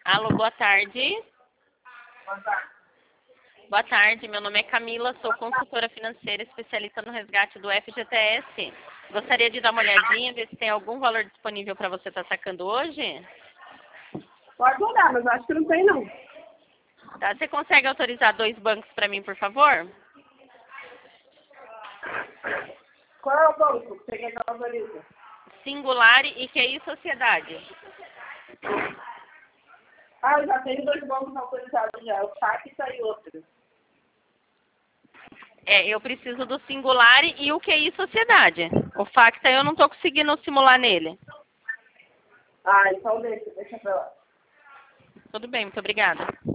Alô, boa tarde. Boa tarde. Boa tarde, meu nome é Camila, sou consultora financeira especialista no resgate do FGTS. Gostaria de dar uma olhadinha, ver se tem algum valor disponível para você estar sacando hoje? Pode olhar, mas acho que não tem, não. Tá, você consegue autorizar 2 bancos para mim, por favor? Qual é o banco que você quer que eu autorize? Singular e QI Sociedade. Ah, eu já tenho 2 bancos autorizados já. O Pacta e outro. Eu preciso do Singular e o QI Sociedade. O Facta eu não estou conseguindo simular nele. Ah, então deixa pra lá. Tudo bem, muito obrigada.